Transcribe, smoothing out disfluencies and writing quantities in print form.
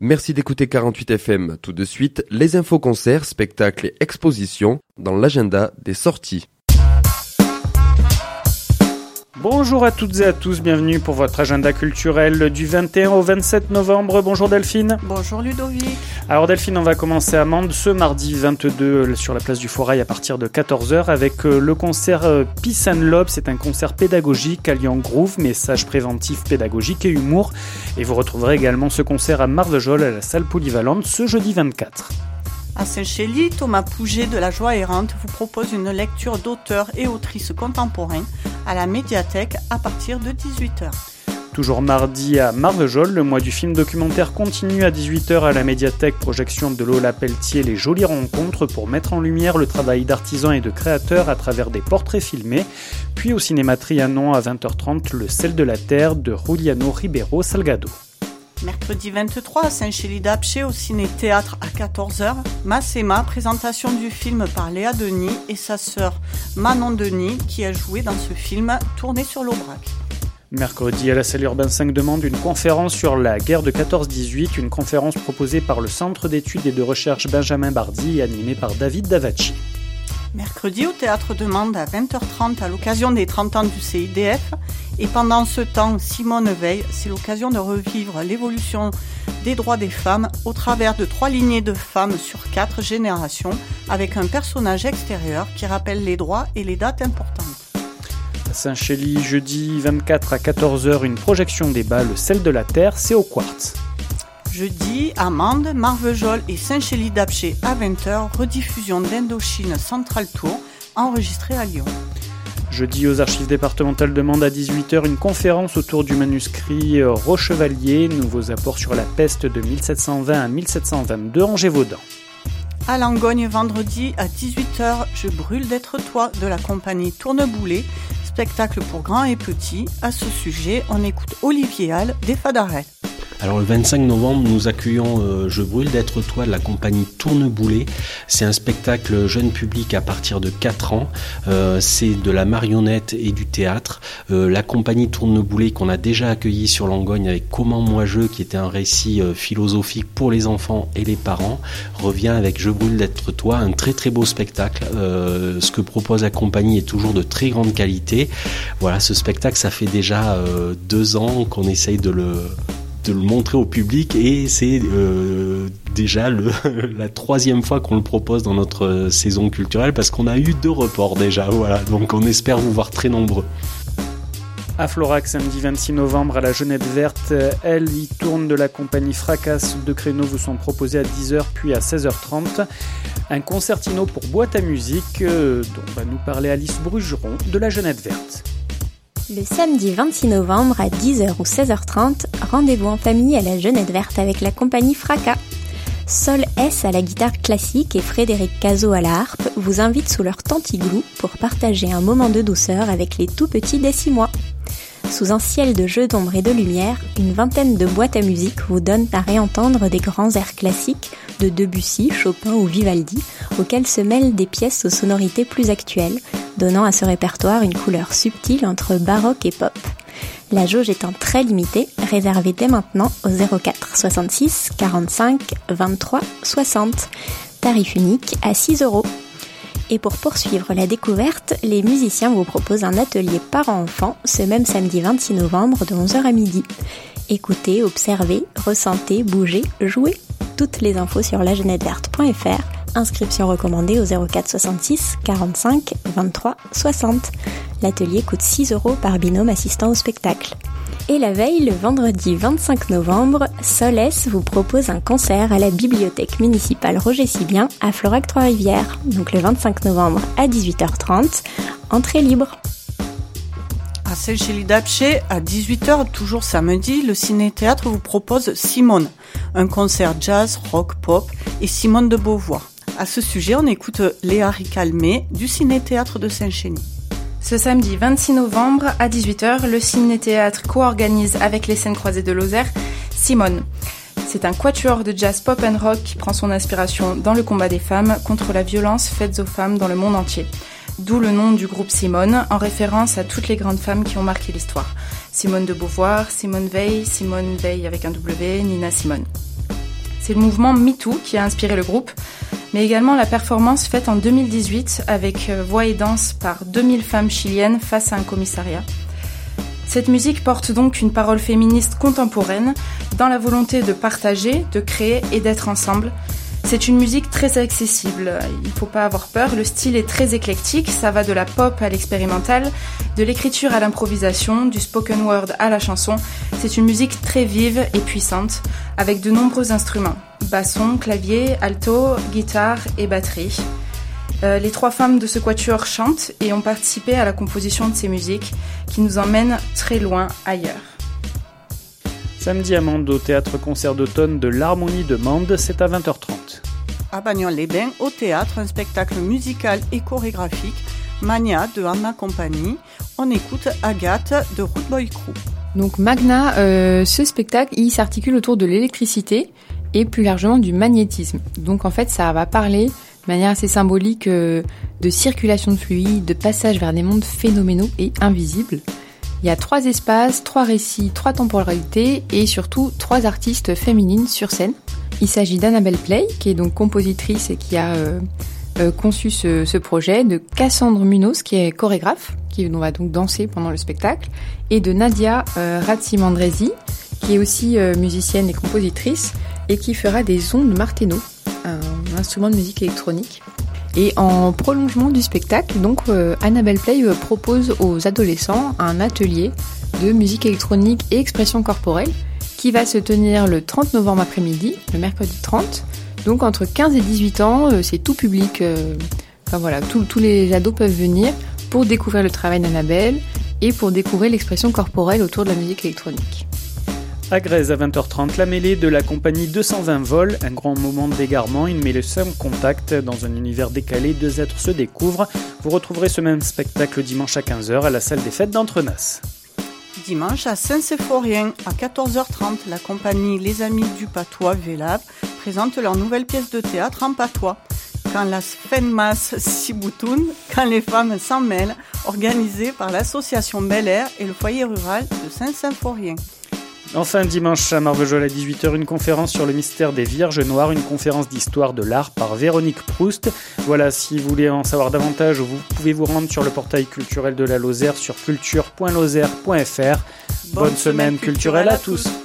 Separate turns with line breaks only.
Merci d'écouter 48 FM. Tout de suite, les infos concerts, spectacles et expositions dans l'agenda des sorties.
Bonjour à toutes et à tous, bienvenue pour votre agenda culturel du 21 au 27 novembre. Bonjour Delphine.
Bonjour Ludovic.
Alors Delphine, on va commencer à Mende ce mardi 22 sur la place du Forail à partir de 14h avec le concert Peace and Love. C'est un concert pédagogique alliant groove, message préventif, pédagogique et humour. Et vous retrouverez également ce concert à Marvejols à la salle polyvalente ce jeudi 24.
À Saint-Chély, Thomas Pouget de La Joie Errante vous propose une lecture d'auteurs et autrices contemporains à la médiathèque à partir de 18h.
Toujours mardi à Marvejols, le mois du film documentaire continue à 18h à la médiathèque, projection de Lola Pelletier, les jolies rencontres pour mettre en lumière le travail d'artisans et de créateurs à travers des portraits filmés. Puis au cinéma Trianon à 20h30, le sel de la terre de Juliano Ribeiro Salgado.
Mercredi 23 à Saint-Chély-d'Apcher au ciné-théâtre à 14h, Masséma, présentation du film par Léa Denis et sa sœur Manon Denis qui a joué dans ce film tourné sur l'Aubrac.
Mercredi à la salle Urbain 5 de Mende, une conférence sur la guerre de 14-18, une conférence proposée par le Centre d'études et de recherche Benjamin Bardi et animée par David Davacci.
Mercredi au Théâtre de Mende à 20h30 à l'occasion des 30 ans du CIDF. Et pendant ce temps, Simone Veil, c'est l'occasion de revivre l'évolution des droits des femmes au travers de 3 lignées de femmes sur 4 générations avec un personnage extérieur qui rappelle les droits et les dates importantes.
À Saint-Chély, jeudi 24 à 14h, une projection débat, le sel de la terre, c'est au Quartz.
Jeudi, à Mende, Marvejols et Saint-Chély-d'Apcher à 20h, rediffusion d'Indochine Central Tour, enregistrée à Lyon.
Jeudi, aux archives départementales de Mende à 18h, une conférence autour du manuscrit Rochevalier, nouveaux apports sur la peste de 1720 à 1722 en Gévaudan.
À Langogne, vendredi à 18h, Je brûle d'être toi de la compagnie Tourneboulet, spectacle pour grands et petits. À ce sujet, on écoute Olivier Hall des Fadarets.
Alors le 25 novembre, nous accueillons Je brûle d'être toi de la compagnie Tourneboulet. C'est un spectacle jeune public à partir de 4 ans. C'est de la marionnette et du théâtre. La compagnie Tourneboulet qu'on a déjà accueilli sur Langogne avec Comment moi je, qui était un récit philosophique pour les enfants et les parents, revient avec Je brûle d'être toi, un très très beau spectacle. Ce que propose la compagnie est toujours de très grande qualité. Voilà, ce spectacle, ça fait déjà 2 ans qu'on essaye de le montrer au public et c'est déjà la 3e fois qu'on le propose dans notre saison culturelle parce qu'on a eu 2 reports déjà, voilà, donc on espère vous voir très nombreux.
À Florac, samedi 26 novembre, à la Jeunette Verte, elle y tourne de la compagnie Fracas. 2 créneaux vous sont proposés à 10h puis à 16h30. Un concertino pour boîte à musique dont va nous parler Alice Brugeron de la Jeunette Verte.
Le samedi 26 novembre à 10h ou 16h30, rendez-vous en famille à la Jeunette Verte avec la compagnie Fracas. Sol S à la guitare classique et Frédéric Cazot à la harpe vous invitent sous leur tantiglou pour partager un moment de douceur avec les tout petits des 6 mois. Sous un ciel de jeux d'ombre et de lumière, une vingtaine de boîtes à musique vous donnent à réentendre des grands airs classiques de Debussy, Chopin ou Vivaldi, auxquels se mêlent des pièces aux sonorités plus actuelles, donnant à ce répertoire une couleur subtile entre baroque et pop. La jauge étant très limitée, réservée dès maintenant au 04 66 45 23 60. Tarif unique à 6 €. Et pour poursuivre la découverte, les musiciens vous proposent un atelier parents-enfants ce même samedi 26 novembre de 11h à midi. Écoutez, observez, ressentez, bougez, jouez. Toutes les infos sur lajeuneteverte.fr. Inscription recommandée au 04 66 45 23 60. L'atelier coûte 6 € par binôme assistant au spectacle. Et la veille, le vendredi 25 novembre, Solès vous propose un concert à la bibliothèque municipale Roger Sibien à Florac-Trois-Rivières. Donc le 25 novembre à 18h30, entrée libre.
À Saint-Chély-d'Apcher, à 18h, toujours samedi, le ciné-théâtre vous propose Simone, un concert jazz, rock, pop et Simone de Beauvoir. À ce sujet, on écoute Léa Ricalmé du ciné-théâtre de Saint-Chély.
Ce samedi 26 novembre à 18h, le ciné-théâtre co-organise avec les Scènes Croisées de Lozère Simone. C'est un quatuor de jazz pop and rock qui prend son inspiration dans le combat des femmes contre la violence faite aux femmes dans le monde entier. D'où le nom du groupe Simone, en référence à toutes les grandes femmes qui ont marqué l'histoire. Simone de Beauvoir, Simone Veil avec un W, Nina Simone. C'est le mouvement MeToo qui a inspiré le groupe, mais également la performance faite en 2018 avec voix et danse par 2000 femmes chiliennes face à un commissariat. Cette musique porte donc une parole féministe contemporaine dans la volonté de partager, de créer et d'être ensemble. C'est une musique très accessible, il ne faut pas avoir peur, le style est très éclectique, ça va de la pop à l'expérimental, de l'écriture à l'improvisation, du spoken word à la chanson. C'est une musique très vive et puissante, avec de nombreux instruments, basson, clavier, alto, guitare et batterie. Les 3 femmes de ce quatuor chantent et ont participé à la composition de ces musiques qui nous emmènent très loin ailleurs.
Samedi à Mende, au théâtre-concert d'automne de l'Harmonie de Mende, c'est à 20h30.
À Bagnols-les-Bains, au théâtre, un spectacle musical et chorégraphique, Magna de Anna Compagnie. On écoute Agathe de Root Boy Crew.
Donc Magna, ce spectacle, il s'articule autour de l'électricité et plus largement du magnétisme. Donc en fait, ça va parler de manière assez symbolique de circulation de fluide, de passage vers des mondes phénoménaux et invisibles. Il y a 3 espaces, 3 récits, 3 temporalités et surtout 3 artistes féminines sur scène. Il s'agit d'Annabelle Play, qui est donc compositrice et qui a conçu ce projet, de Cassandre Munoz, qui est chorégraphe, qui va donc danser pendant le spectacle, et de Nadia Ratsimandresi, qui est aussi musicienne et compositrice, et qui fera des ondes martello, un instrument de musique électronique. Et en prolongement du spectacle, donc Annabelle Play propose aux adolescents un atelier de musique électronique et expression corporelle qui va se tenir le 30 novembre après-midi, le mercredi 30. Donc entre 15 et 18 ans, c'est tout public, tous les ados peuvent venir pour découvrir le travail d'Annabelle et pour découvrir l'expression corporelle autour de la musique électronique.
À Grèze, à 20h30, la mêlée de la compagnie 220 vols, un grand moment d'égarement, une mêlée sans contact. Dans un univers décalé, 2 êtres se découvrent. Vous retrouverez ce même spectacle dimanche à 15h à la salle des fêtes d'Entrenas.
Dimanche à Saint-Séphrorien, à 14h30, la compagnie Les Amis du Patois Vélab présente leur nouvelle pièce de théâtre en patois. Quand las fenmas s'iboutoun, quand les femmes s'en mêlent, organisée par l'association Bel Air et le foyer rural de Saint-Symphorien.
Enfin, dimanche à Marvejols à 18h, une conférence sur le mystère des Vierges Noires, une conférence d'histoire de l'art par Véronique Proust. Voilà, si vous voulez en savoir davantage, vous pouvez vous rendre sur le portail culturel de la Lozère sur culture.lozère.fr. Bonne semaine culturelle à tous.